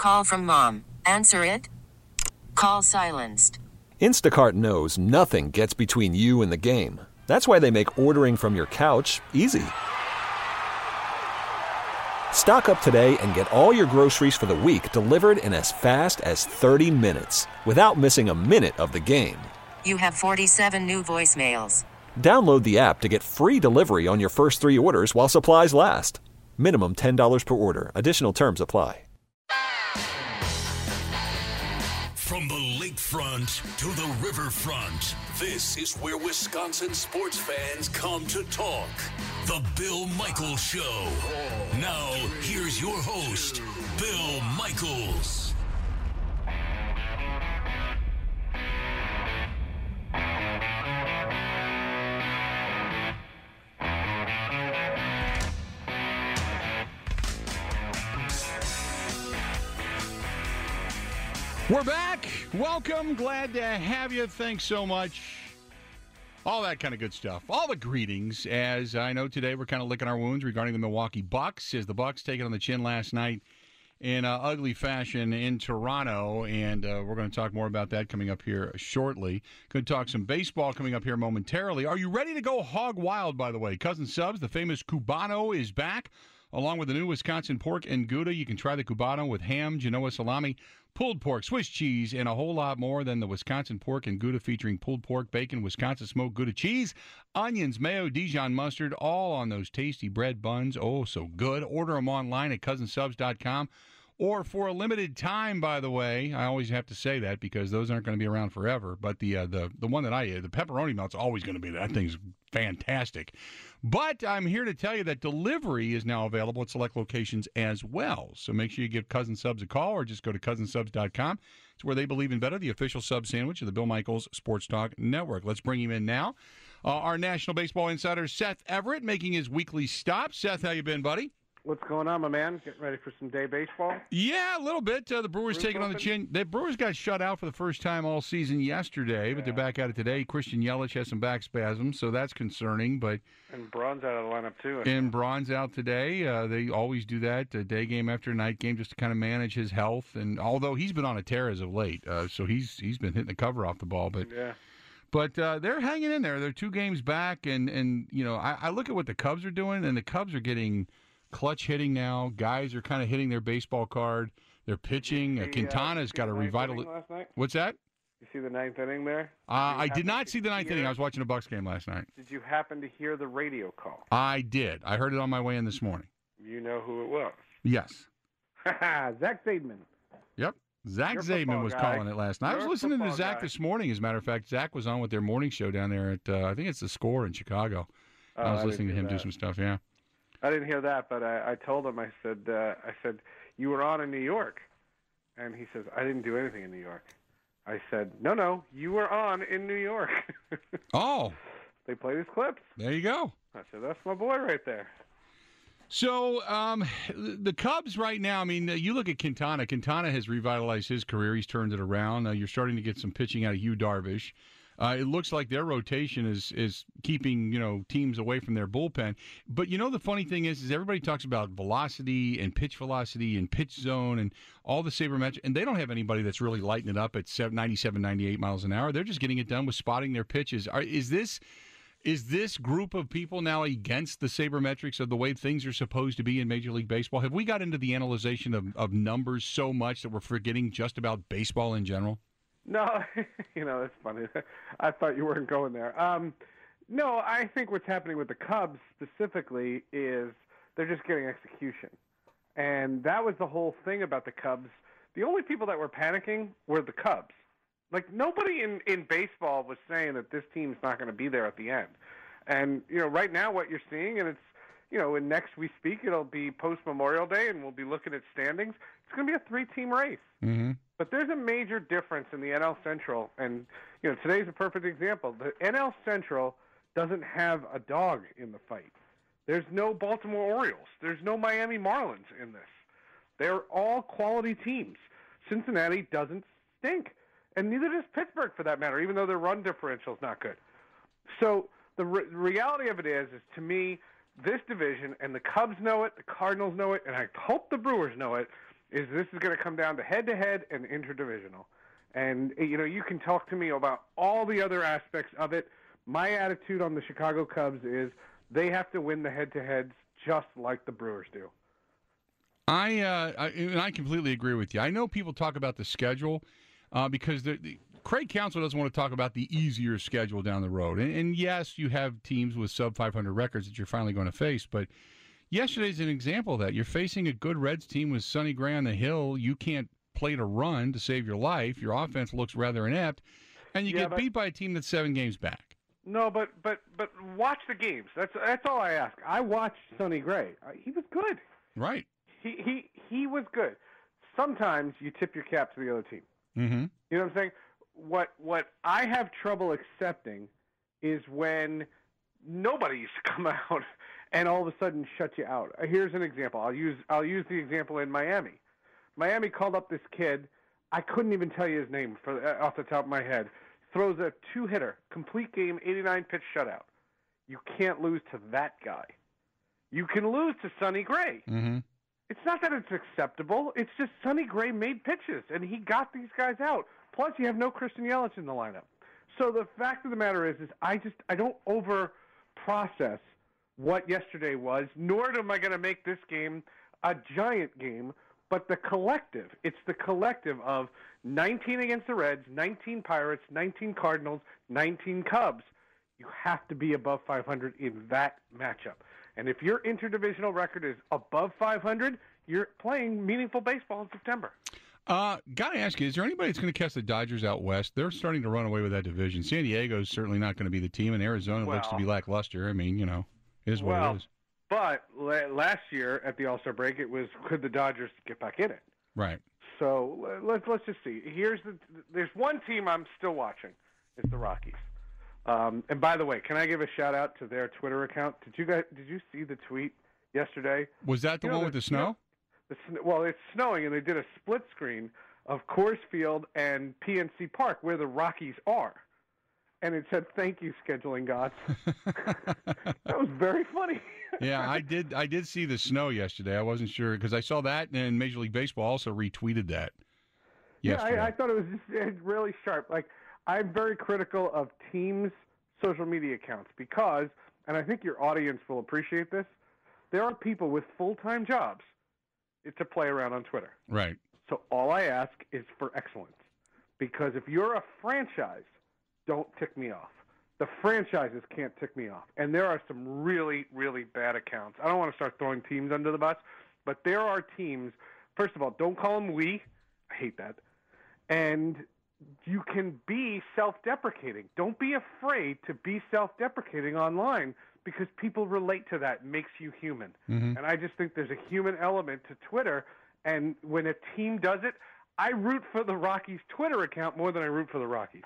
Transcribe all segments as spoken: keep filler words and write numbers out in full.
Call from mom. Answer it. Call silenced. Instacart knows nothing gets between you and the game. That's why they make ordering from your couch easy. Stock up today and get all your groceries for the week delivered in as fast as thirty minutes without missing a minute of the game. You have forty-seven new voicemails. Download the app to get free delivery on your first three orders while supplies last. Minimum ten dollars per order. Additional terms apply. From the lakefront to the riverfront, this is where Wisconsin sports fans come to talk. The Bill Michaels Show. Now, here's your host, Bill Michaels. We're back. Welcome. Glad to have you. Thanks so much. All that kind of good stuff. All the greetings. As I know today, we're kind of licking our wounds regarding the Milwaukee Bucks, as the Bucks taken on the chin last night in uh, ugly fashion in Toronto, and uh, we're going to talk more about that coming up here shortly. Going to talk some baseball coming up here momentarily. Are you ready to go hog wild, by the way? Cousin Subs, the famous Cubano, is back, along with the new Wisconsin pork and Gouda. You can try the Cubano with ham, Genoa salami, pulled pork, Swiss cheese, and a whole lot more than the Wisconsin pork and Gouda, featuring pulled pork, bacon, Wisconsin smoked Gouda cheese, onions, mayo, Dijon mustard, all on those tasty bread buns. Oh, so good. Order them online at cousin subs dot com. Or for a limited time, by the way, I always have to say that because those aren't going to be around forever. But the uh, the the one that I the pepperoni melt's always going to be there. That thing's fantastic. But I'm here to tell you that delivery is now available at select locations as well. So make sure you give Cousin Subs a call or just go to cousin subs dot com. It's where they believe in better, the official sub sandwich of the Bill Michaels Sports Talk Network. Let's bring him in now. Uh, our National Baseball Insider, Seth Everett, making his weekly stop. Seth, how you been, buddy? What's going on, my man? Getting ready for some day baseball? Yeah, a little bit. Uh, the Brewers, Brewers taking open? on the chin. The Brewers got shut out for the first time all season yesterday, yeah. but they're back at it today. Christian Yelich has some back spasms, so that's concerning. But and Braun's out of the lineup, too. And Braun's out today. Uh, they always do that, a day game after night game, just to kind of manage his health. And although he's been on a tear as of late, uh, so he's he's been hitting the cover off the ball. But yeah. But uh, they're hanging in there. They're two games back. And, and you know, I, I look at what the Cubs are doing, and the Cubs are getting – clutch hitting now. Guys are kind of hitting their baseball card. They're pitching. Uh, Quintana's uh, got a revital. What's that? You see the ninth inning there? Uh, I did not see the ninth hear... inning. I was watching a Bucks game last night. Did you happen to hear the radio call? I did. I heard it on my way in this morning. You know who it was? Yes. Zach Zaidman. Yep. Zach You're Zaidman was guy. calling it last night. You're I was listening to Zach guy. this morning, as a matter of fact. Zach was on with their morning show down there at, uh, I think it's The Score in Chicago. Oh, I was I listening to him that. do some stuff, yeah. I didn't hear that, but I, I told him, I said, uh, I said, you were on in New York. And he says, I didn't do anything in New York. I said, no, no, you were on in New York. Oh. They played his clips. There you go. I said, that's my boy right there. So um, the Cubs right now, I mean, you look at Quintana. Quintana has revitalized his career. He's turned it around. Uh, you're starting to get some pitching out of Yu Darvish. Uh, it looks like their rotation is is keeping, you know, teams away from their bullpen. But, you know, the funny thing is, is everybody talks about velocity and pitch velocity and pitch zone and all the sabermetrics, and they don't have anybody that's really lighting it up at ninety-seven, ninety-eight miles an hour. They're just getting it done with spotting their pitches. Are, is this is this group of people now against the sabermetrics of the way things are supposed to be in Major League Baseball? Have we got into the analyzation of, of numbers so much that we're forgetting just about baseball in general? No, you know, it's funny. I thought you weren't going there. Um, no, I think what's happening with the Cubs specifically is they're just getting execution. And that was the whole thing about the Cubs. The only people that were panicking were the Cubs. Like, nobody in, in baseball was saying that this team's not going to be there at the end. And, you know, right now what you're seeing, and it's, you know, when next we speak, it'll be post-Memorial Day, and we'll be looking at standings. It's going to be a three-team race. Mm-hmm. But there's a major difference in the N L Central, and you know today's a perfect example. The N L Central doesn't have a dog in the fight. There's no Baltimore Orioles. There's no Miami Marlins in this. They're all quality teams. Cincinnati doesn't stink, and neither does Pittsburgh for that matter, even though their run differential is not good. So the re- reality of it is, is to me, this division, and the Cubs know it, the Cardinals know it, and I hope the Brewers know it, is this is going to come down to head-to-head and interdivisional. And, you know, you can talk to me about all the other aspects of it. My attitude on the Chicago Cubs is they have to win the head-to-heads just like the Brewers do. I, uh, I and I completely agree with you. I know people talk about the schedule uh, because the, the, Craig Counsell doesn't want to talk about the easier schedule down the road. And, and yes, you have teams with sub five hundred records that you're finally going to face, but yesterday's an example of that. You're facing a good Reds team with Sonny Gray on the hill. You can't play to run to save your life. Your offense looks rather inept, and you yeah, get but, beat by a team that's seven games back. No, but but but watch the games. That's that's all I ask. I watched Sonny Gray. He was good. Right. He he he was good. Sometimes you tip your cap to the other team. Mm-hmm. You know what I'm saying? What what I have trouble accepting is when nobody used to come out and all of a sudden shut you out. Here's an example. I'll use I'll use the example in Miami. Miami called up this kid. I couldn't even tell you his name for, uh, off the top of my head. Throws a two-hitter, complete game, eighty-nine pitch shutout. You can't lose to that guy. You can lose to Sonny Gray. Mm-hmm. It's not that it's acceptable. It's just Sonny Gray made pitches, and he got these guys out. Plus, you have no Christian Yelich in the lineup. So the fact of the matter is, is I just I don't over-process what yesterday was, nor am I going to make this game a giant game. But the collective, it's the collective of nineteen against the Reds, nineteen Pirates, nineteen Cardinals, nineteen Cubs. You have to be above five hundred in that matchup. And if your interdivisional record is above five hundred, you're playing meaningful baseball in September. Uh, got to ask you, is there anybody that's going to catch the Dodgers out west? They're starting to run away with that division. San Diego's certainly not going to be the team, and Arizona well, looks to be lackluster. I mean, you know, it is what well, it is. But last year at the All-Star break, it was could the Dodgers get back in it? Right. So let's let's just see. Here's the there's one team I'm still watching. It's the Rockies. Um, and by the way, can I give a shout out to their Twitter account? Did you guys did you see the tweet yesterday? Was that the you know, one with the snow? You know, the, well, it's snowing, and they did a split screen of Coors Field and P N C Park where the Rockies are. And it said, "Thank you, scheduling gods." That was very funny. Yeah, I did. I did see the snow yesterday. I wasn't sure because I saw that, and Major League Baseball also retweeted that. Yesterday. Yeah, I, I thought it was just really sharp. Like, I'm very critical of teams' social media accounts because, and I think your audience will appreciate this, there are people with full-time jobs to play around on Twitter. Right. So all I ask is for excellence, because if you're a franchise, don't tick me off. The franchises can't tick me off. And there are some really, really bad accounts. I don't want to start throwing teams under the bus, but there are teams, first of all, don't call them we. I hate that. And you can be self-deprecating. Don't be afraid to be self-deprecating online because people relate to that. It makes you human. Mm-hmm. And I just think there's a human element to Twitter. And when a team does it, I root for the Rockies' Twitter account more than I root for the Rockies.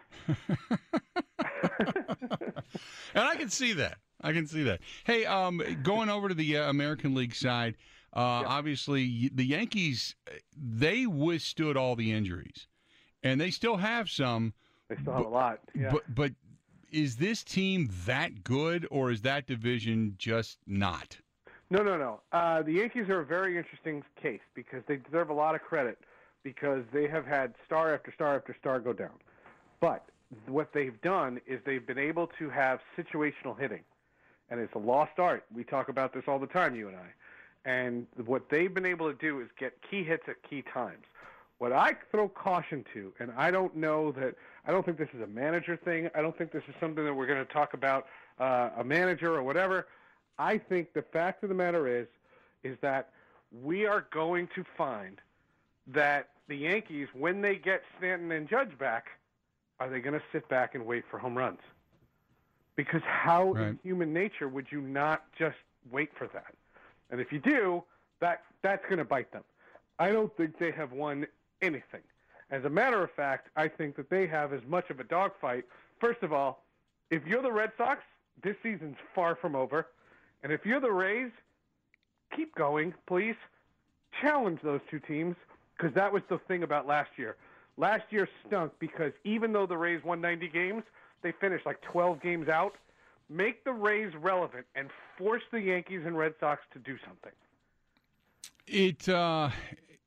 And I can see that. I can see that. Hey, um, going over to the uh, American League side, uh, yeah. obviously the Yankees, they withstood all the injuries, and they still have some. They still have but, a lot. Yeah. But, but is this team that good, or is that division just not? No, no, no. Uh, the Yankees are a very interesting case because they deserve a lot of credit because they have had star after star after star go down. But what they've done is they've been able to have situational hitting. And it's a lost art. We talk about this all the time, you and I. And what they've been able to do is get key hits at key times. What I throw caution to, and I don't know that, I don't think this is a manager thing. I don't think this is something that we're going to talk about uh, a manager or whatever. I think the fact of the matter is, is that we are going to find that the Yankees, when they get Stanton and Judge back, are they going to sit back and wait for home runs? Because how right. in human nature would you not just wait for that? And if you do, that that's going to bite them. I don't think they have won anything. As a matter of fact, I think that they have as much of a dogfight. First of all, if you're the Red Sox, this season's far from over. And if you're the Rays, keep going, please. Challenge those two teams, because that was the thing about last year. Last year stunk because even though the Rays won ninety games, they finished like twelve games out. Make the Rays relevant and force the Yankees and Red Sox to do something. It uh,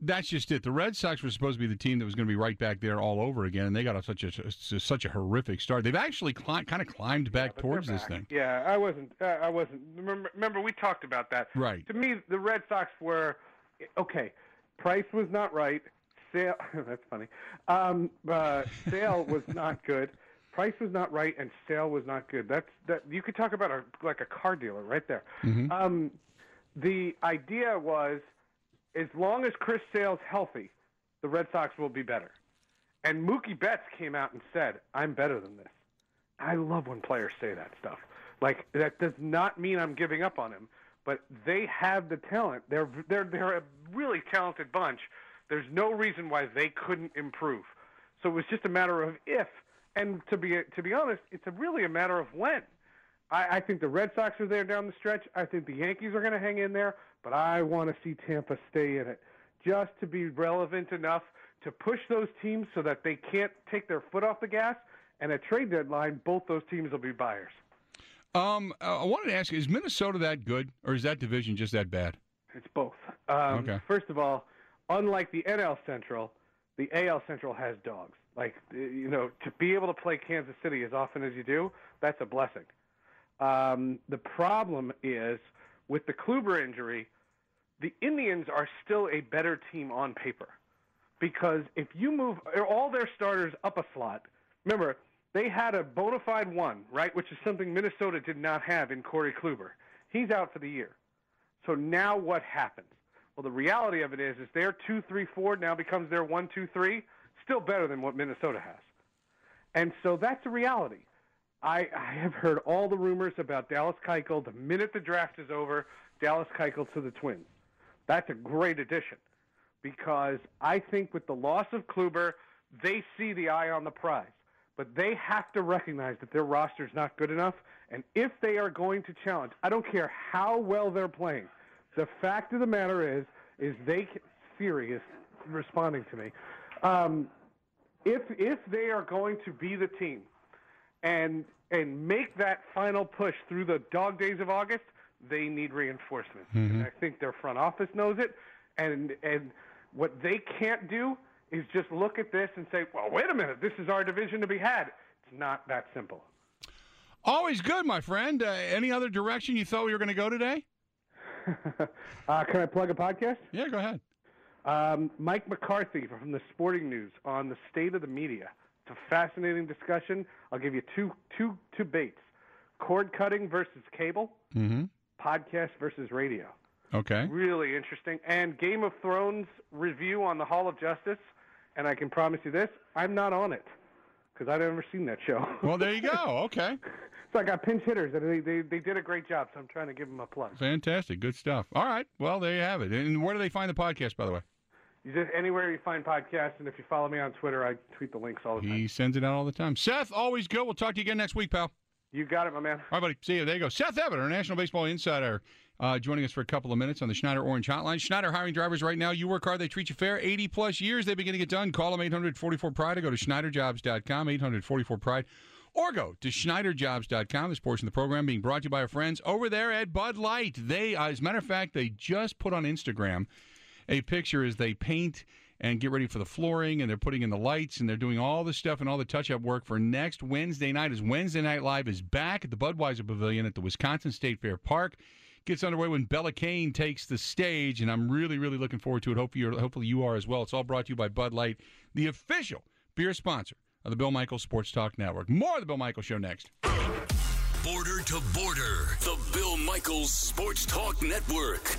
That's just it. The Red Sox were supposed to be the team that was going to be right back there all over again, and they got off such a such a horrific start. They've actually cli- kind of climbed back yeah, towards this back. thing. Yeah, I wasn't. Uh, I wasn't. Remember, remember, we talked about that. Right. To me, the Red Sox were okay. Price was not right. Sale. That's funny. Um, uh, Sale was not good. Price was not right, and Sale was not good. That's that. You could talk about a like a car dealer right there. Mm-hmm. Um, the idea was, as long as Chris Sale's healthy, the Red Sox will be better. And Mookie Betts came out and said, I'm better than this. I love when players say that stuff. Like, that does not mean I'm giving up on him, but they have the talent. They're, they're, they're a really talented bunch. There's no reason why they couldn't improve. So it was just a matter of if. And to be, to be honest, it's a really a matter of when. I, I think the Red Sox are there down the stretch. I think the Yankees are going to hang in there. But I want to see Tampa stay in it just to be relevant enough to push those teams so that they can't take their foot off the gas. And at trade deadline, both those teams will be buyers. Um, I wanted to ask you, is Minnesota that good, or is that division just that bad? It's both. Um, Okay. First of all, unlike the N L Central, the A L Central has dogs. Like, you know, to be able to play Kansas City as often as you do, that's a blessing. Um, the problem is, with the Kluber injury, the Indians are still a better team on paper. Because if you move all their starters up a slot, remember, they had a bona fide one, right, which is something Minnesota did not have in Corey Kluber. He's out for the year. So now what happens? Well, the reality of it is, is their two three four now becomes their one two three, still better than what Minnesota has. And so that's a reality. I, I have heard all the rumors about Dallas Keuchel. The minute the draft is over, Dallas Keuchel to the Twins. That's a great addition because I think with the loss of Kluber, they see the eye on the prize. But they have to recognize that their roster is not good enough. And if they are going to challenge, I don't care how well they're playing. The fact of the matter is, is they – Siri is responding to me. Um, if if they are going to be the team – and and make that final push through the dog days of August, they need reinforcements. Mm-hmm. And I think their front office knows it. And and what they can't do is just look at this and say, well, wait a minute, this is our division to be had. It's not that simple. Always good, my friend. Uh, any other direction you thought we were going to go today? uh, can I plug a podcast? Yeah, go ahead. Um, Mike McCarthy from the Sporting News on the state of the media. It's a fascinating discussion. I'll give you two, two, two baits. Cord cutting versus cable, Mm-hmm. podcast versus radio. Okay. Really interesting. And Game of Thrones review on the Hall of Justice. And I can promise you this, I'm not on it because I've never seen that show. Well, there you go. Okay. So I got pinch hitters, and they, they, they did a great job, so I'm trying to give them a plug. Fantastic. Good stuff. All right. Well, there you have it. And where do they find the podcast, by the way? You just anywhere you find podcasts, and if you follow me on Twitter, I tweet the links all the time. He sends it out all the time. Seth, always good. We'll talk to you again next week, pal. You got it, my man. All right, buddy. See you. There you go. Seth Evans, our National Baseball Insider, uh, joining us for a couple of minutes on the Schneider Orange Hotline. Schneider hiring drivers right now. You work hard, they treat you fair. eighty-plus years they've been getting it done. Call them eight hundred forty-four pride or go to schneider jobs dot com, eight hundred forty-four pride. Or go to schneider jobs dot com. This portion of the program being brought to you by our friends over there at Bud Light. They, uh, as a matter of fact, they just put on Instagram a picture as they paint and get ready for the flooring, and they're putting in the lights, and they're doing all the stuff and all the touch-up work for next Wednesday night, as Wednesday Night Live is back at the Budweiser Pavilion at the Wisconsin State Fair Park. Gets underway when Bella Kane takes the stage, and I'm really, really looking forward to it. Hopefully, you're, hopefully you are as well. It's all brought to you by Bud Light, the official beer sponsor of the Bill Michaels Sports Talk Network. More of the Bill Michaels Show next. Border to Border, the Bill Michaels Sports Talk Network.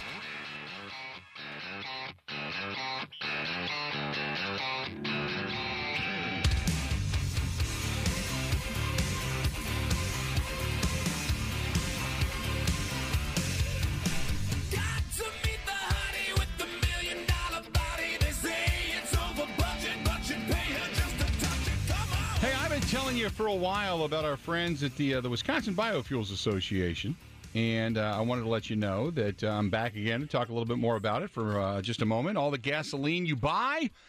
Telling you for a while about our friends at the uh, the Wisconsin Biofuels Association, and uh, I wanted to let you know that uh, I'm back again to talk a little bit more about it for uh, just a moment. All the gasoline you buy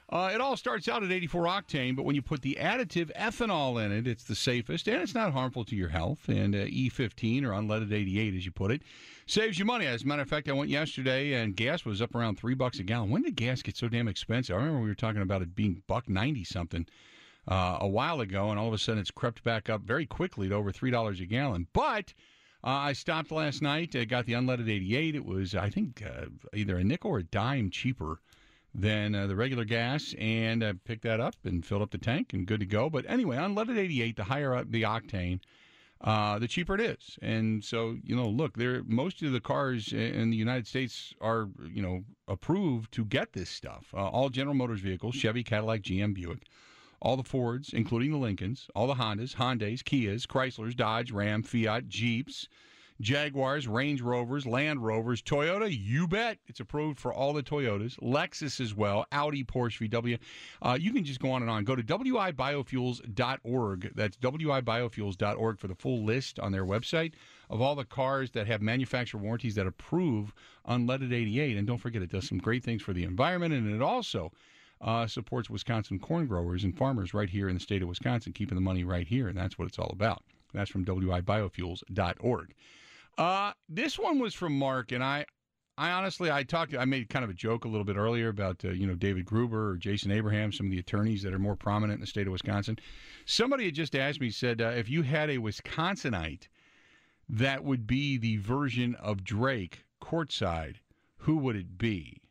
Uh, it all starts out at eighty-four octane, but when you put the additive ethanol in it, it's the safest, and it's not harmful to your health. And uh, E fifteen, or unleaded eighty-eight, as you put it, saves you money. As a matter of fact, I went yesterday, and gas was up around three bucks a gallon. When did gas get so damn expensive? I remember we were talking about it being buck ninety something uh, a while ago, and all of a sudden it's crept back up very quickly to over three dollars a gallon. But uh, I stopped last night. I got the unleaded eighty-eight. It was, I think, uh, either a nickel or a dime cheaper than uh, the regular gas, and I picked that up and filled up the tank and good to go. But anyway, unleaded eighty-eight, the higher up the octane, uh, the cheaper it is. And so, you know, look, there most of the cars in the United States are, you know, approved to get this stuff. Uh, all General Motors vehicles, Chevy, Cadillac, G M, Buick, all the Fords, including the Lincolns, all the Hondas, Hyundais, Kias, Chryslers, Dodge, Ram, Fiat, Jeeps, Jaguars, Range Rovers, Land Rovers, Toyota, you bet. It's approved for all the Toyotas. Lexus as well, Audi, Porsche, V W. Uh, you can just go on and on. Go to W I biofuels dot org. That's W I biofuels dot org for the full list on their website of all the cars that have manufacturer warranties that approve unleaded eighty-eight. And don't forget, it does some great things for the environment, and it also uh, supports Wisconsin corn growers and farmers right here in the state of Wisconsin, keeping the money right here, and that's what it's all about. That's from W I biofuels dot org. Uh, this one was from Mark, and I, I honestly, I talked, I made kind of a joke a little bit earlier about, uh, you know, David Gruber or Jason Abraham, some of the attorneys that are more prominent in the state of Wisconsin. Somebody had just asked me, said, uh, if you had a Wisconsinite that would be the version of Drake courtside, who would it be?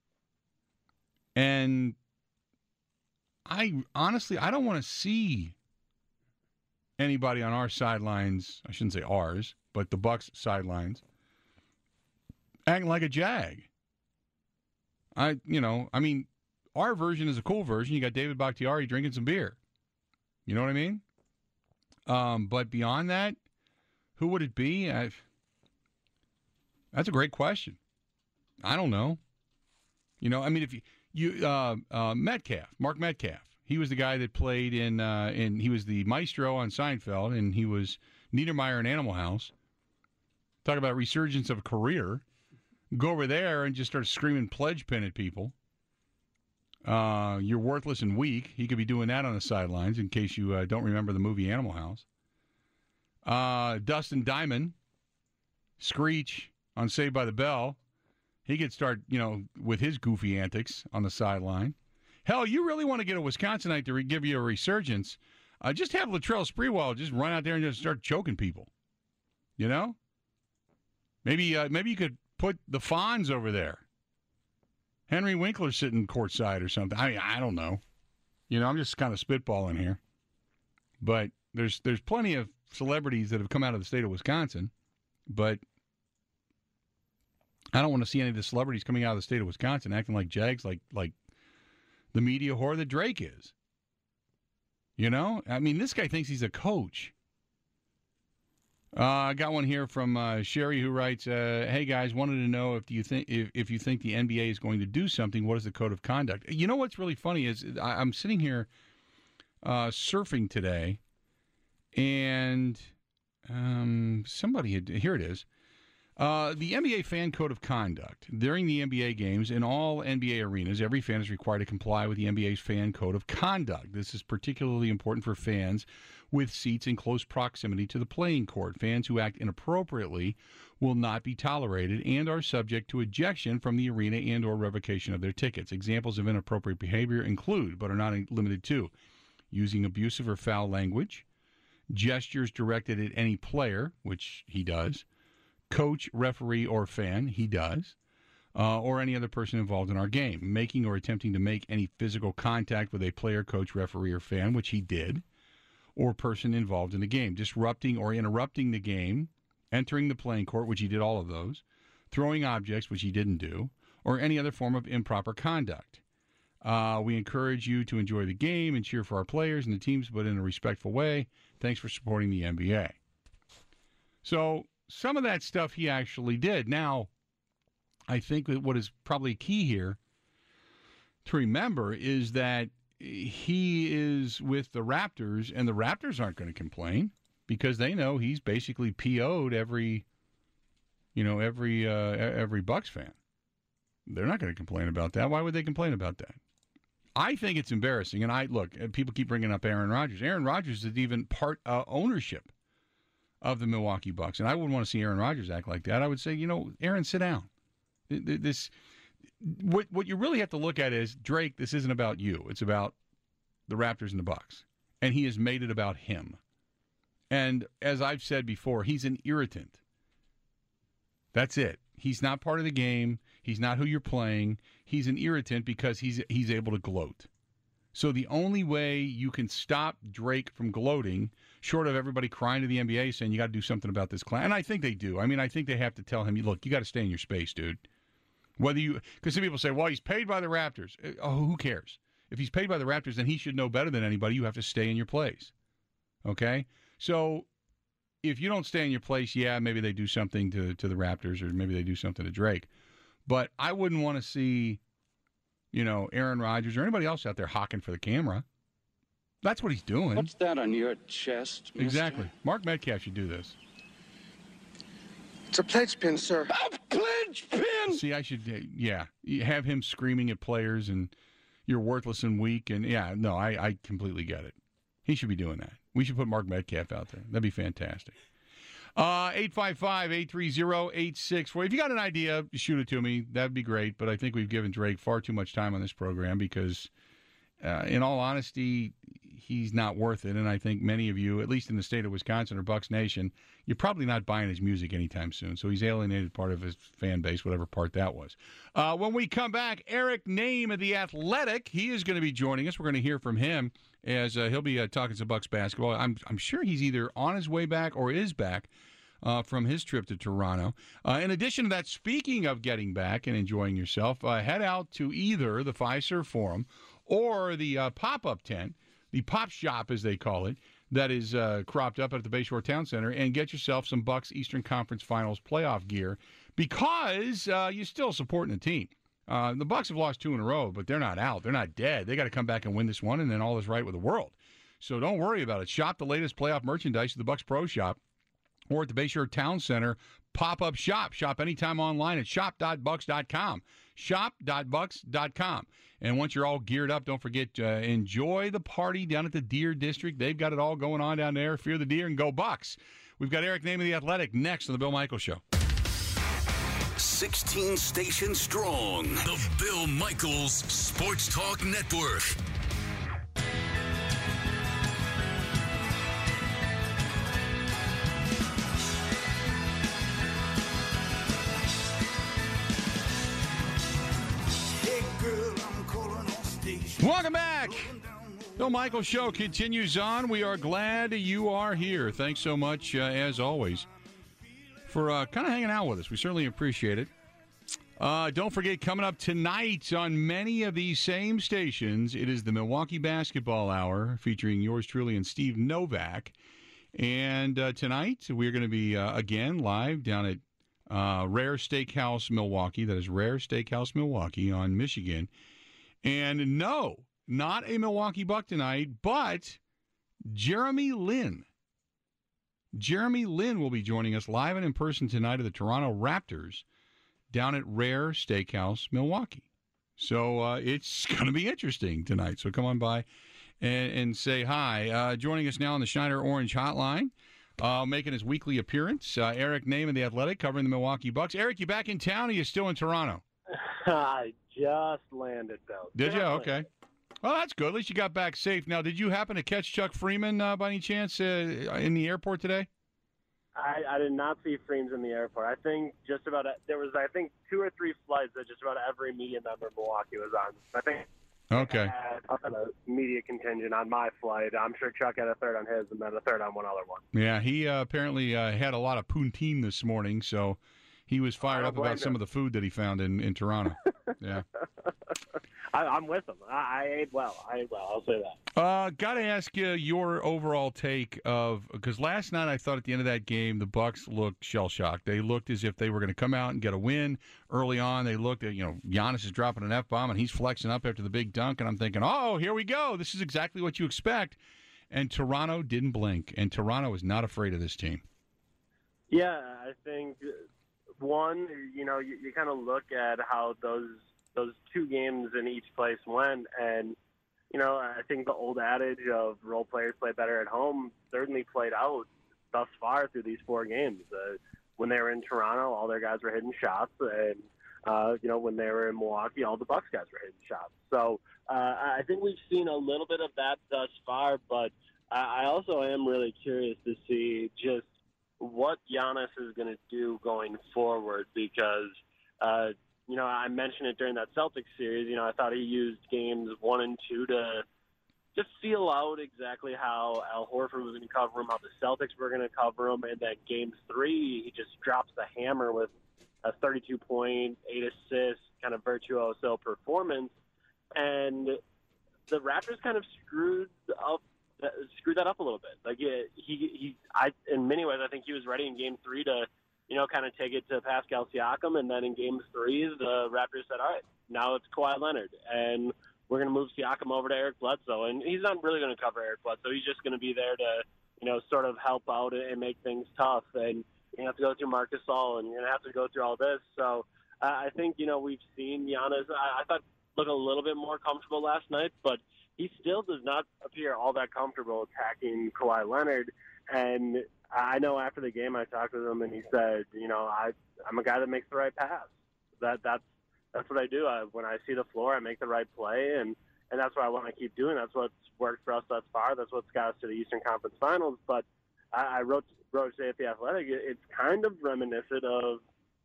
And I, honestly, I don't want to see anybody on our sidelines, I shouldn't say ours, but the Bucks sidelines, acting like a Jag. I, you know, I mean, our version is a cool version. You got David Bakhtiari drinking some beer. You know what I mean? Um, but beyond that, who would it be? I've, that's a great question. I don't know. You know, I mean, if you, you uh, uh, Metcalf, Mark Metcalf, he was the guy that played in, uh, in, he was the maestro on Seinfeld, and he was Niedermeyer in Animal House. Talk about resurgence of a career. Go over there and just start screaming pledge pin at people. Uh, you're worthless and weak. He could be doing that on the sidelines, in case you uh, don't remember the movie Animal House. Uh, Dustin Diamond, Screech on Saved by the Bell. He could start, you know, with his goofy antics on the sideline. Hell, you really want to get a Wisconsinite to re- give you a resurgence, uh, just have Latrell Sprewell just run out there and just start choking people. You know? Maybe uh, maybe you could put the Fonz over there. Henry Winkler sitting courtside or something. I mean, I don't know. You know, I'm just kind of spitballing here. But there's there's plenty of celebrities that have come out of the state of Wisconsin, but I don't want to see any of the celebrities coming out of the state of Wisconsin acting like Jags, like like the media whore that Drake is. You know? I mean, this guy thinks he's a coach. Uh, I got one here from uh, Sherry, who writes, uh, "Hey guys, wanted to know if you think if, if you think the N B A is going to do something. What is the code of conduct?" You know what's really funny is I, I'm sitting here uh, surfing today, and um, somebody had here it is. Uh, the N B A fan code of conduct. During the N B A games, in all N B A arenas, every fan is required to comply with the N B A's fan code of conduct. This is particularly important for fans with seats in close proximity to the playing court. Fans who act inappropriately will not be tolerated and are subject to ejection from the arena and or revocation of their tickets. Examples of inappropriate behavior include, but are not limited to, using abusive or foul language, gestures directed at any player, which he does, coach, referee, or fan, he does, uh, or any other person involved in our game, making or attempting to make any physical contact with a player, coach, referee, or fan, which he did, or person involved in the game, disrupting or interrupting the game, entering the playing court, which he did all of those, throwing objects, which he didn't do, or any other form of improper conduct. Uh, we encourage you to enjoy the game and cheer for our players and the teams, but in a respectful way. Thanks for supporting the N B A. So some of that stuff he actually did. Now, I think that what is probably key here to remember is that he is with the Raptors, and the Raptors aren't going to complain because they know he's basically P O'd every, you know, every uh, every Bucks fan. They're not going to complain about that. Why would they complain about that? I think it's embarrassing. And I look, people keep bringing up Aaron Rodgers. Aaron Rodgers is even part uh, ownership of the Milwaukee Bucks, and I wouldn't want to see Aaron Rodgers act like that. I would say, you know, Aaron, sit down. This, what what you really have to look at is Drake. This isn't about you. It's about the Raptors and the Bucks, and he has made it about him. And as I've said before, he's an irritant. That's it. He's not part of the game. He's not who you're playing. He's an irritant because he's he's able to gloat. So the only way you can stop Drake from gloating, short of everybody crying to the N B A saying you got to do something about this clown, and I think they do. I mean, I think they have to tell him, look, you got to stay in your space, dude. Whether you, because some people say, well, he's paid by the Raptors. Oh, who cares? If he's paid by the Raptors, then he should know better than anybody. You have to stay in your place. Okay? So if you don't stay in your place, yeah, maybe they do something to, to the Raptors or maybe they do something to Drake. But I wouldn't want to see, you know, Aaron Rodgers or anybody else out there hawking for the camera. That's what he's doing. What's that on your chest, mister? Exactly. Mark Metcalf should do this. It's a pledge pin, sir. A pledge pin! See, I should, uh, yeah, you have him screaming at players and you're worthless and weak. And, yeah, no, I, I completely get it. He should be doing that. We should put Mark Metcalf out there. That'd be fantastic. Uh, eight five five, eight three zero, eight six four. If you got an idea, shoot it to me. That'd be great. But I think we've given Drake far too much time on this program because, uh, in all honesty, he's not worth it. And I think many of you, at least in the state of Wisconsin or Bucks Nation, you're probably not buying his music anytime soon. So he's alienated part of his fan base, whatever part that was. Uh, when we come back, Eric Nehm of The Athletic, he is going to be joining us. We're going to hear from him as uh, he'll be uh, talking some Bucks basketball. I'm, I'm sure he's either on his way back or is back uh, from his trip to Toronto. Uh, in addition to that, speaking of getting back and enjoying yourself, uh, head out to either the Fiserv Forum or the uh, pop-up tent, the Pop Shop, as they call it, that is uh, cropped up at the Bayshore Town Center, and get yourself some Bucks Eastern Conference Finals playoff gear because uh, you're still supporting the team. Uh, the Bucks have lost two in a row, but they're not out. They're not dead. They got to come back and win this one, and then all is right with the world. So don't worry about it. Shop the latest playoff merchandise at the Bucks Pro Shop or at the Bayshore Town Center pop-up shop. Shop anytime online at shop dot bucks dot com. shop dot bucks dot com. And once you're all geared up, don't forget to uh, enjoy the party down at the Deer District. They've got it all going on down there. Fear the deer and go Bucks. We've got Eric Nehm of The Athletic next on the Bill Michaels Show. sixteen stations strong. The Bill Michaels Sports Talk Network. Welcome back. Bill Michaels Show continues on. We are glad you are here. Thanks so much, uh, as always, for uh, kind of hanging out with us. We certainly appreciate it. Uh, don't forget, coming up tonight on many of these same stations, it is the Milwaukee Basketball Hour featuring yours truly and Steve Novak. And uh, tonight we're going to be, uh, again, live down at uh, Rare Steakhouse Milwaukee. That is Rare Steakhouse Milwaukee on Michigan. And no, not a Milwaukee Buck tonight, but Jeremy Lin. Jeremy Lin will be joining us live and in person tonight at the Toronto Raptors down at Rare Steakhouse, Milwaukee. So uh, it's going to be interesting tonight. So come on by and, and say hi. Uh, joining us now on the Schneider Orange Hotline, uh, making his weekly appearance, uh, Eric Nehm of The Athletic, covering the Milwaukee Bucks. Eric, you back in town or you still in Toronto? I just landed, Bill. Did just you? landed. Okay. Well, that's good. At least you got back safe. Now, did you happen to catch Chuck Freeman uh, by any chance uh, in the airport today? I, I did not see Freems in the airport. I think just about there was, I think, two or three flights that just about every media member in Milwaukee was on. I think. Okay. I had a media contingent on my flight. I'm sure Chuck had a third on his, and then a third on one other one. Yeah, he uh, apparently uh, had a lot of poutine this morning, so he was fired up about some of the food that he found in, in Toronto. Yeah. I, I'm with him. I, I ate well. I ate well. I'll say that. Uh, got to ask you your overall take of, because last night I thought at the end of that game the Bucks looked shell-shocked. They looked as if they were going to come out and get a win early on. They looked at, you know, Giannis is dropping an F-bomb and he's flexing up after the big dunk, and I'm thinking, oh, here we go. This is exactly what you expect. And Toronto didn't blink, and Toronto is not afraid of this team. Yeah, I think, one, you know, you, you kind of look at how those those two games in each place went, and you know, I think the old adage of role players play better at home certainly played out thus far through these four games. Uh, when they were in Toronto, all their guys were hitting shots, and uh, you know, when they were in Milwaukee, all the Bucks guys were hitting shots. So uh, I think we've seen a little bit of that thus far, but I also am really curious to see just what Giannis is going to do going forward because, uh, you know, I mentioned it during that Celtics series. You know, I thought he used games one and two to just feel out exactly how Al Horford was going to cover him, how the Celtics were going to cover him, and then game three, he just drops the hammer with a thirty-two point, eight assist, kind of virtuoso performance, and the Raptors kind of screwed up screwed that up a little bit. Like he, he, he, I, in many ways, I think he was ready in Game Three to, you know, kind of take it to Pascal Siakam, and then in Game Three, the Raptors said, "All right, now it's Kawhi Leonard, and we're going to move Siakam over to Eric Bledsoe." And he's not really going to cover Eric Bledsoe. He's just going to be there to, you know, sort of help out and make things tough. And you have to go through Marc Gasol, and you're going to have to go through all this. So uh, I think, you know, we've seen Giannis. I, I thought look a little bit more comfortable last night, but he still does not appear all that comfortable attacking Kawhi Leonard. And I know after the game I talked with him, and he said, you know, I, I'm a guy that makes the right pass. That That's that's what I do. I, when I see the floor, I make the right play, and, and that's what I want to keep doing. That's what's worked for us thus far. That's what's got us to the Eastern Conference Finals. But I, I wrote, wrote today at The Athletic, it's kind of reminiscent of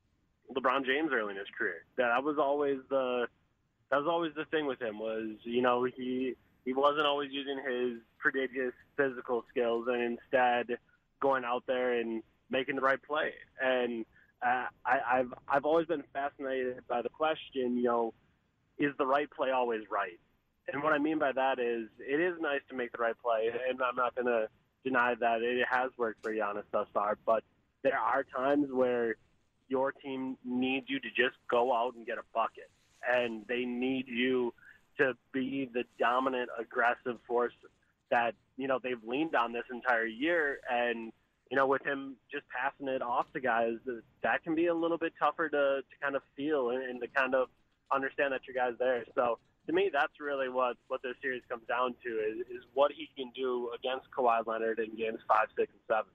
LeBron James early in his career. That was always the – That was always the thing with him was, you know, he he wasn't always using his prodigious physical skills and instead going out there and making the right play. And uh, I, I've I've always been fascinated by the question, you know, is the right play always right? And what I mean by that is it is nice to make the right play, and I'm not going to deny that it has worked for Giannis thus far, but there are times where your team needs you to just go out and get a bucket. And they need you to be the dominant, aggressive force that, you know, they've leaned on this entire year. And, you know, with him just passing it off to guys, that can be a little bit tougher to, to kind of feel and, and to kind of understand that your guy's there. So, to me, that's really what, what this series comes down to is, is what he can do against Kawhi Leonard in games five, six, and seven.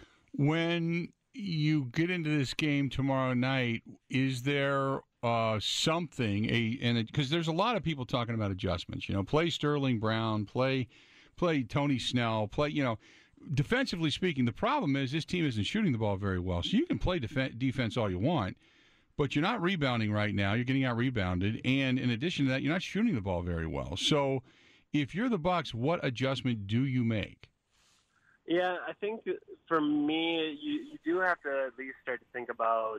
When you get into this game tomorrow night, is there uh, something a and because there's a lot of people talking about adjustments. You know, play Sterling Brown, play play Tony Snell, play. You know, defensively speaking, the problem is this team isn't shooting the ball very well. So you can play def- defense all you want, but you're not rebounding right now. You're getting out rebounded, and in addition to that, you're not shooting the ball very well. So if you're the Bucks, what adjustment do you make? Yeah, I think for me, you, you do have to at least start to think about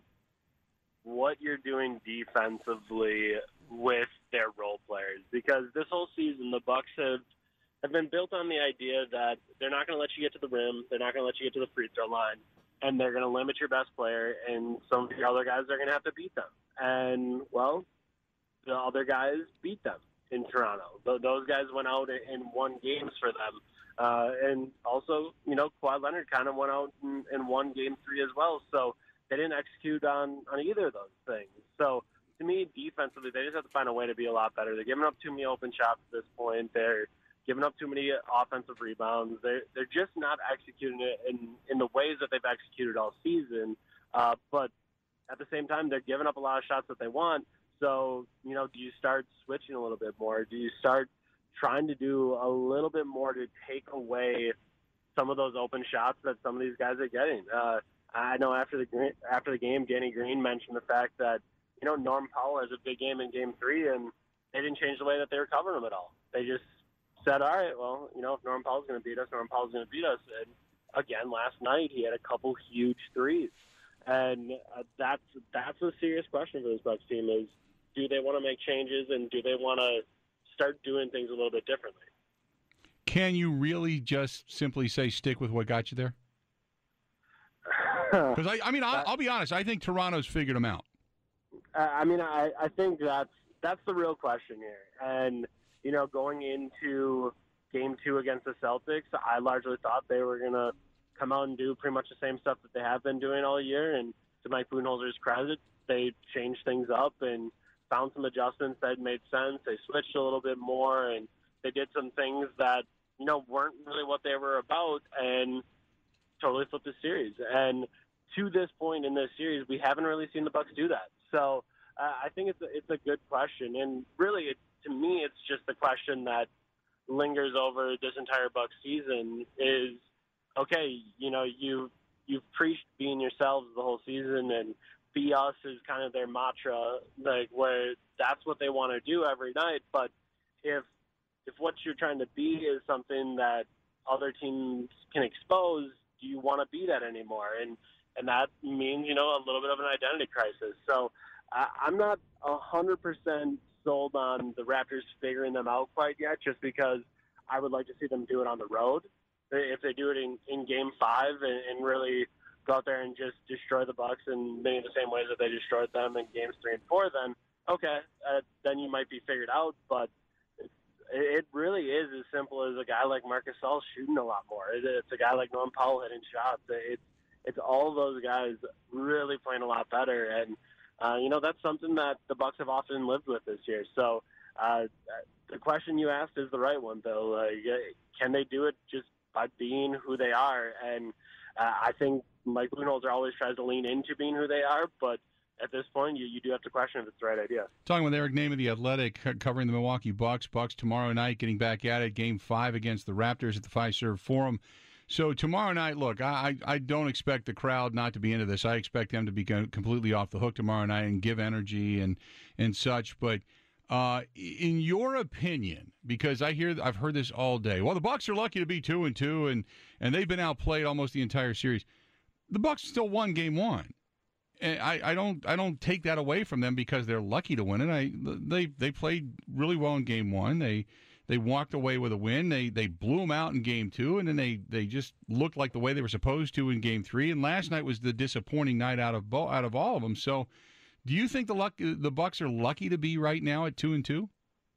what you're doing defensively with their role players, because this whole season the Bucks have have been built on the idea that they're not going to let you get to the rim, they're not going to let you get to the free throw line, and they're going to limit your best player, and some of the other guys are going to have to beat them. And, well, the other guys beat them in Toronto. Those guys went out and won games for them. Uh, and also, you know, Kawhi Leonard kind of went out and, and won game three as well. So they didn't execute on, on either of those things. So to me, defensively, they just have to find a way to be a lot better. They're giving up too many open shots at this point. They're giving up too many offensive rebounds. They're, they're just not executing it in, in the ways that they've executed all season. Uh, but at the same time, they're giving up a lot of shots that they want. So, you know, do you start switching a little bit more? Do you start trying to do a little bit more to take away some of those open shots that some of these guys are getting? Uh, I know after the after the game, Danny Green mentioned the fact that, you know, Norm Powell has a big game in game three, and they didn't change the way that they were covering him at all. They just said, all right, well, you know, if Norm Powell's going to beat us, Norm Powell's going to beat us. And again, last night he had a couple huge threes. And uh, that's that's a serious question for this Bucks team is, do they want to make changes, and do they want to start doing things a little bit differently? Can you really just simply say stick with what got you there? Because, I, I mean, I'll, I'll be honest. I think Toronto's figured them out. I mean, I, I think that's that's the real question here. And, you know, going into game two against the Celtics, I largely thought they were going to come out and do pretty much the same stuff that they have been doing all year. And to Mike Budenholzer's credit, they changed things up and found some adjustments that made sense. They switched a little bit more, and they did some things that, you know, weren't really what they were about and totally flipped the series. And to this point in this series, we haven't really seen the Bucks do that. So uh, I think it's a, it's a good question. And really, it, to me, it's just the question that lingers over this entire Bucks season is, okay, you know, you, you've preached being yourselves the whole season, and be us is kind of their mantra, like where that's what they want to do every night. But if if what you're trying to be is something that other teams can expose, do you want to be that anymore? And and that means, you know, a little bit of an identity crisis. So I, I'm not one hundred percent sold on the Raptors figuring them out quite yet, just because I would like to see them do it on the road. If they do it in, in Game five and, and really go out there and just destroy the Bucks in many of the same ways that they destroyed them in games three and four, then okay, uh, then you might be figured out. But it, it really is as simple as a guy like Marc Gasol shooting a lot more. It, it's a guy like Norm Powell hitting shots. It's it's all those guys really playing a lot better, and uh, you know, that's something that the Bucks have often lived with this year. So uh, the question you asked is the right one, though. Uh, can they do it just by being who they are? And uh, I think Mike Budenholzer always tries to lean into being who they are, but at this point, you, you do have to question if it's the right idea. Talking with Eric Name of The Athletic, covering the Milwaukee Bucks. Bucks tomorrow night getting back at it, Game five against the Raptors at the Fiserv Forum. So tomorrow night, look, I, I don't expect the crowd not to be into this. I expect them to be completely off the hook tomorrow night and give energy and, and such. But uh, in your opinion, because I hear I've heard this all day, well, the Bucks are lucky to be two and two, and and they've been outplayed almost the entire series. The Bucks still won Game One. And I, I don't I don't take that away from them because they're lucky to win it. I they they played really well in Game One. They they walked away with a win. They they blew them out in Game Two, and then they, they just looked like the way they were supposed to in Game Three. And last night was the disappointing night out of bo- out of all of them. So, do you think the luck the Bucks are lucky to be right now at two and two?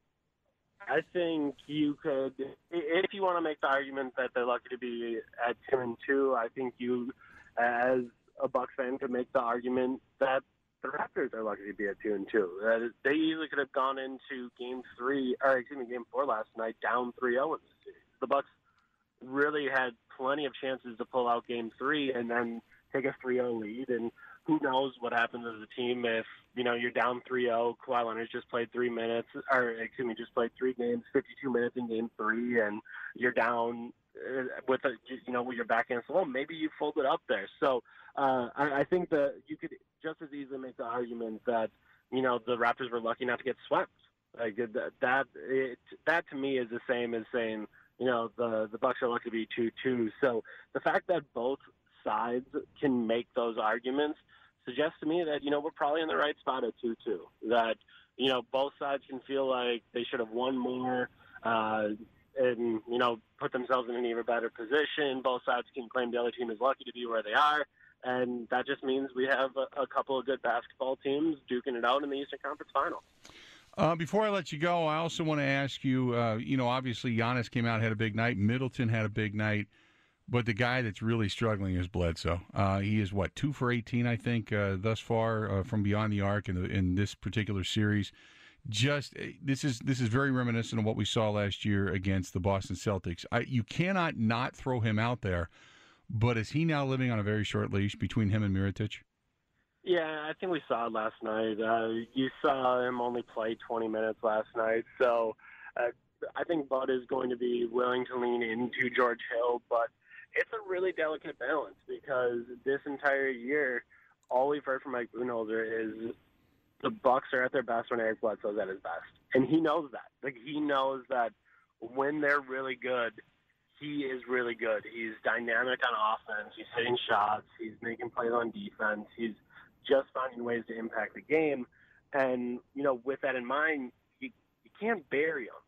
I think you could, if you want to make the argument that they're lucky to be at two and two. I think you, as a Bucks fan, could make the argument that the Raptors are lucky to be at two and two. Uh, they easily could have gone into Game Three, or excuse me, Game Four last night down three zero in the series. The Bucks really had plenty of chances to pull out Game Three and then take a three zero lead. And who knows what happens as a team if you know you're down three zero. Kawhi Leonard's just played three minutes, or excuse me, just played three games, fifty-two minutes in Game Three, and you're down uh, with a you know with your back against the wall. Maybe you fold it up there. So. Uh, I, I think that you could just as easily make the argument that, you know, the Raptors were lucky not to get swept. Like that, that, it, that to me is the same as saying, you know, the, the Bucks are lucky to be two two. So the fact that both sides can make those arguments suggests to me that, you know, we're probably in the right spot at two two. That, you know, both sides can feel like they should have won more uh, and, you know, put themselves in an even better position. Both sides can claim the other team is lucky to be where they are. And that just means we have a, a couple of good basketball teams duking it out in the Eastern Conference Finals. Uh, before I let you go, I also want to ask you, uh, you know, obviously Giannis came out, had a big night. Middleton had a big night. But the guy that's really struggling is Bledsoe. Uh, he is, what, two for eighteen, I think, uh, thus far uh, from beyond the arc in, the, in this particular series. Just this is this is very reminiscent of what we saw last year against the Boston Celtics. I, you cannot not throw him out there. But is he now living on a very short leash between him and Mirotic? Yeah, I think we saw it last night. Uh, you saw him only play twenty minutes last night. So uh, I think Bud is going to be willing to lean into George Hill. But it's a really delicate balance because this entire year, all we've heard from Mike Budenholzer is the Bucks are at their best when Eric Bledsoe's at his best. And he knows that. Like, he knows that when they're really good, he is really good. He's dynamic on offense. He's hitting shots. He's making plays on defense. He's just finding ways to impact the game. And, you know, with that in mind, you, you can't bury him.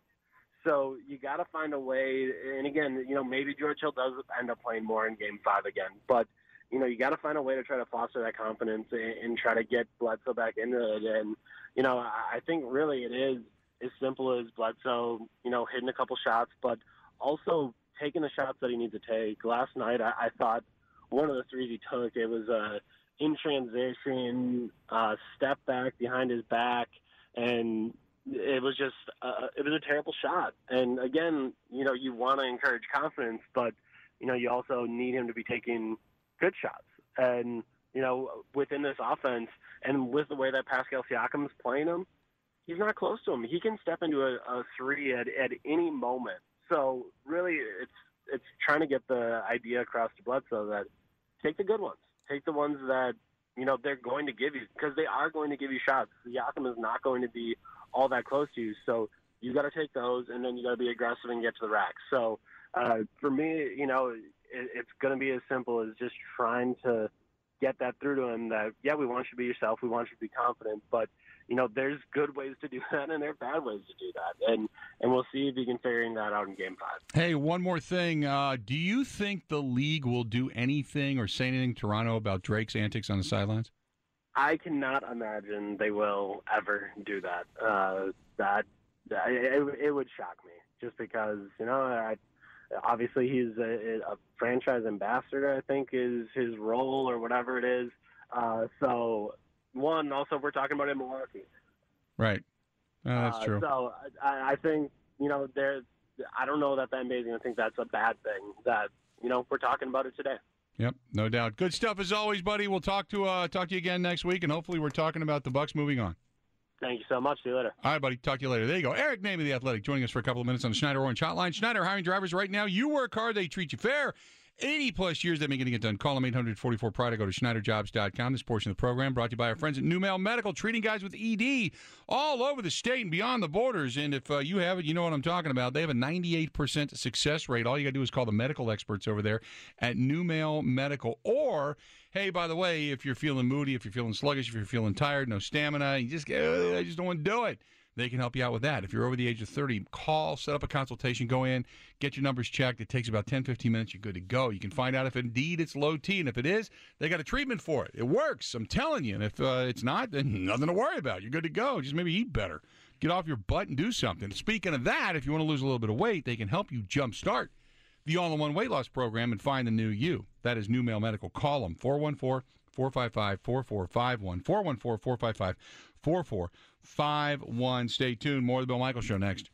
So you got to find a way. And, again, you know, maybe George Hill does end up playing more in Game five again. But, you know, you got to find a way to try to foster that confidence and, and try to get Bledsoe back into it. And, you know, I think really it is as simple as Bledsoe, you know, hitting a couple shots, but also taking the shots that he needs to take. Last night, I, I thought one of the threes he took, it was a in transition, uh, step back behind his back, and it was just uh, it was a terrible shot. And again, you know, you want to encourage confidence, but you know, you also need him to be taking good shots. And you know, within this offense, and with the way that Pascal Siakam is playing him, he's not close to him. He can step into a, a three at, at any moment. So really, it's it's trying to get the idea across to Bledsoe that take the good ones, take the ones that you know they're going to give you, because they are going to give you shots. Siakam is not going to be all that close to you, so you got to take those, and then you got to be aggressive and get to the rack. So uh, for me, you know, it, it's going to be as simple as just trying to get that through to him that, yeah, we want you to be yourself, we want you to be confident, but you know, there's good ways to do that, and there are bad ways to do that, and and we'll see if he can figure that out in Game Five. Hey, one more thing: uh, do you think the league will do anything or say anything to Toronto about Drake's antics on the sidelines? I cannot imagine they will ever do that. Uh, that that it, it would shock me, just because you know, I, obviously he's a, a franchise ambassador, I think is his role or whatever it is. Uh, so. One, also, we're talking about in Milwaukee. Right. Oh, that's uh, true. So I, I think, you know, there's, I don't know that the N B A is going to think that's a bad thing, that, you know, we're talking about it today. Yep, no doubt. Good stuff as always, buddy. We'll talk to uh, talk to you again next week, and hopefully we're talking about the Bucks moving on. Thank you so much. See you later. All right, buddy. Talk to you later. There you go. Eric Name of The Athletic joining us for a couple of minutes on the Schneider Orange Hotline. Schneider hiring drivers right now. You work hard, they treat you fair. eighty-plus years they've been getting it done. Call them eight hundred forty-four Pride or go to Schneider Jobs dot com. This portion of the program brought to you by our friends at New Mail Medical, treating guys with E D all over the state and beyond the borders. And if uh, you have it, you know what I'm talking about. They have a ninety-eight percent success rate. All you got to do is call the medical experts over there at New Mail Medical. Or, hey, by the way, if you're feeling moody, if you're feeling sluggish, if you're feeling tired, no stamina, you just, uh, I just don't want to do it. They can help you out with that. If you're over the age of thirty, call, set up a consultation, go in, get your numbers checked. It takes about ten, fifteen minutes. You're good to go. You can find out if indeed it's low T, and if it is, they got a treatment for it. It works, I'm telling you. And if uh, it's not, then nothing to worry about. You're good to go. Just maybe eat better. Get off your butt and do something. Speaking of that, if you want to lose a little bit of weight, they can help you jumpstart the all-in-one weight loss program and find the new you. That is New Mail Medical. Call them, four one four, four five five, four four five one, four one four, four five five, four four five one. Stay tuned. More of the Bill Michaels Show next.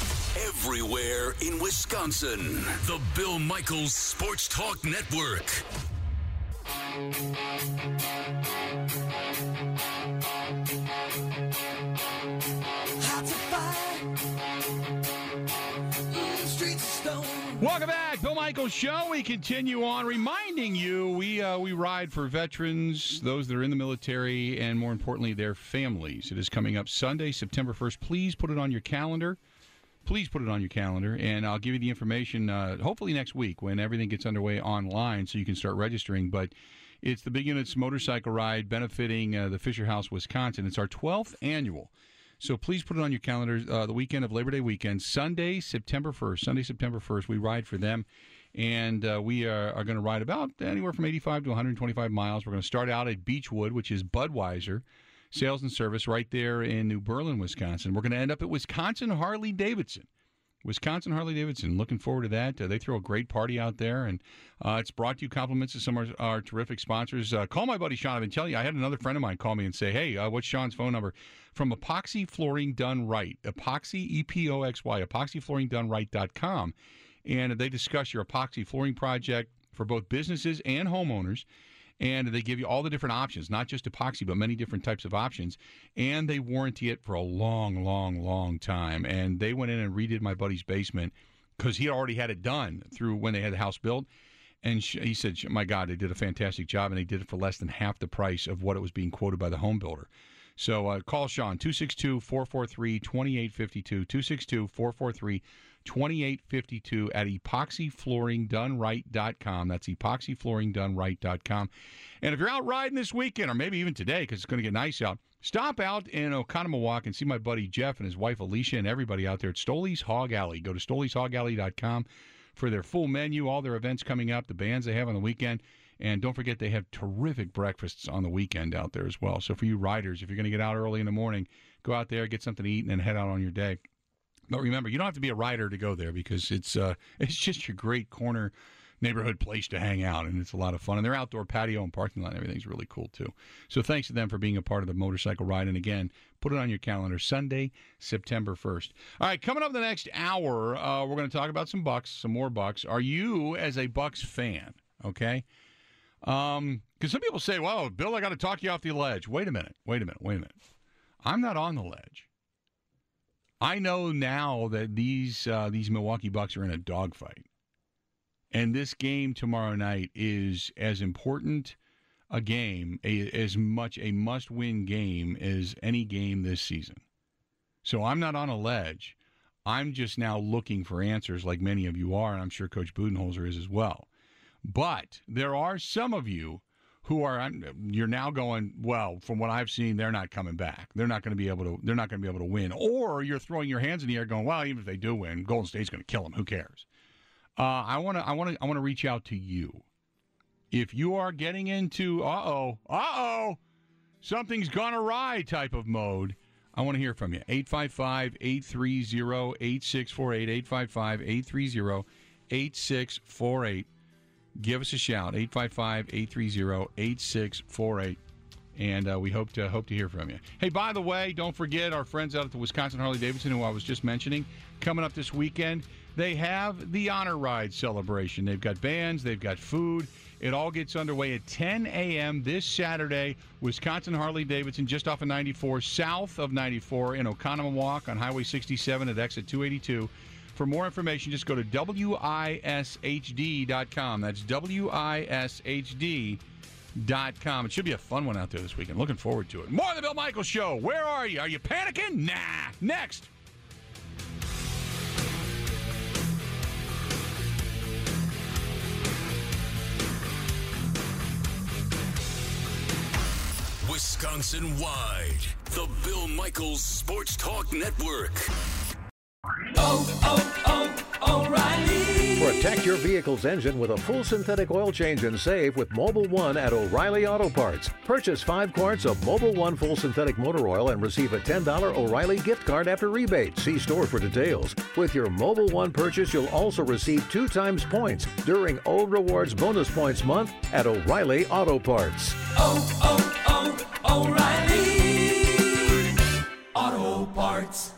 Everywhere in Wisconsin, the Bill Michaels Sports Talk Network. Welcome back, Bill Michaels Show. We continue on reminding you we uh, we ride for veterans, those that are in the military, and more importantly, their families. It is coming up Sunday, September first. Please put it on your calendar. Please put it on your calendar, and I'll give you the information uh, hopefully next week when everything gets underway online so you can start registering. But it's the Big Units motorcycle ride benefiting uh, the Fisher House, Wisconsin. It's our twelfth annual. So please put it on your calendar, uh, the weekend of Labor Day weekend, Sunday, September first. Sunday, September first, we ride for them, and uh, we are, are going to ride about anywhere from eighty-five to one hundred twenty-five miles. We're going to start out at Beechwood, which is Budweiser Sales and Service right there in New Berlin, Wisconsin. We're going to end up at Wisconsin Harley-Davidson. Wisconsin Harley-Davidson. Looking forward to that. Uh, they throw a great party out there, and uh, it's brought to you compliments of some of our, our terrific sponsors. Uh, call my buddy Sean. I've been telling you, I had another friend of mine call me and say, hey, uh, what's Sean's phone number? From Epoxy Flooring Done Right. Epoxy, E P O X Y, epoxy flooring done right dot com. And they discuss your epoxy flooring project for both businesses and homeowners. And they give you all the different options, not just epoxy, but many different types of options. And they warranty it for a long, long, long time. And they went in and redid my buddy's basement because he already had it done through when they had the house built. And he said, my God, they did a fantastic job, and they did it for less than half the price of what it was being quoted by the home builder. So uh, call Sean, two six two, four four three, two eight five two, two six two, four four three, two eight five two at epoxy flooring done right dot com. That's epoxy flooring done right dot com. And if you're out riding this weekend, or maybe even today because it's going to get nice out, stop out in Oconomowoc and see my buddy Jeff and his wife Alicia and everybody out there at Stoley's Hog Alley. Go to stoleys hog alley dot com for their full menu, all their events coming up, the bands they have on the weekend. And don't forget, they have terrific breakfasts on the weekend out there as well. So for you riders, if you're going to get out early in the morning, go out there, get something to eat, and then head out on your day. But remember, you don't have to be a rider to go there because it's uh, it's just your great corner neighborhood place to hang out, and it's a lot of fun. And their outdoor patio and parking lot and everything's really cool, too. So thanks to them for being a part of the motorcycle ride. And, again, put it on your calendar, Sunday, September first. All right, coming up the next hour, uh, we're going to talk about some Bucks, some more Bucks. Are you, as a Bucks fan, okay? Um, because some people say, well, Bill, I got to talk you off the ledge. Wait a minute, wait a minute, wait a minute. I'm not on the ledge. I know now that these uh, these Milwaukee Bucks are in a dogfight. And this game tomorrow night is as important a game, a, as much a must-win game as any game this season. So I'm not on a ledge. I'm just now looking for answers like many of you are, and I'm sure Coach Budenholzer is as well. But there are some of you who are you're now going, well, from what I've seen, they're not coming back. They're not going to be able to. They're not going to be able to win. Or you're throwing your hands in the air, going, well, even if they do win, Golden State's going to kill them. Who cares? Uh, I want to. I want to. I want to reach out to you. If you are getting into uh oh, uh oh, something's gone awry type of mode, I want to hear from you. eight five five, eight three zero, eight six four eight. eight five five, eight three zero, eight six four eight. Give us a shout. eight five five, eight three zero, eight six four eight. And uh, we hope to hope to hear from you. Hey, by the way, don't forget our friends out at the Wisconsin Harley-Davidson, who I was just mentioning, coming up this weekend. They have the Honor Ride celebration. They've got bands. They've got food. It all gets underway at ten a.m. this Saturday. Wisconsin Harley-Davidson, just off of ninety-four, south of ninety-four in Oconomowoc on Highway sixty-seven at exit two eighty-two. For more information, just go to W I S H D dot com. That's W I S H D dot com. It should be a fun one out there this weekend. Looking forward to it. More of the Bill Michaels Show. Where are you? Are you panicking? Nah. Next. Wisconsin-wide, the Bill Michaels Sports Talk Network. Oh, oh, oh, O'Reilly. Protect your vehicle's engine with a full synthetic oil change and save with Mobil one at O'Reilly Auto Parts. Purchase five quarts of Mobil one full synthetic motor oil and receive a ten dollars O'Reilly gift card after rebate. See store for details. With your Mobil one purchase, you'll also receive two times points during O Rewards Bonus Points Month at O'Reilly Auto Parts. Oh, oh, oh, O'Reilly Auto Parts.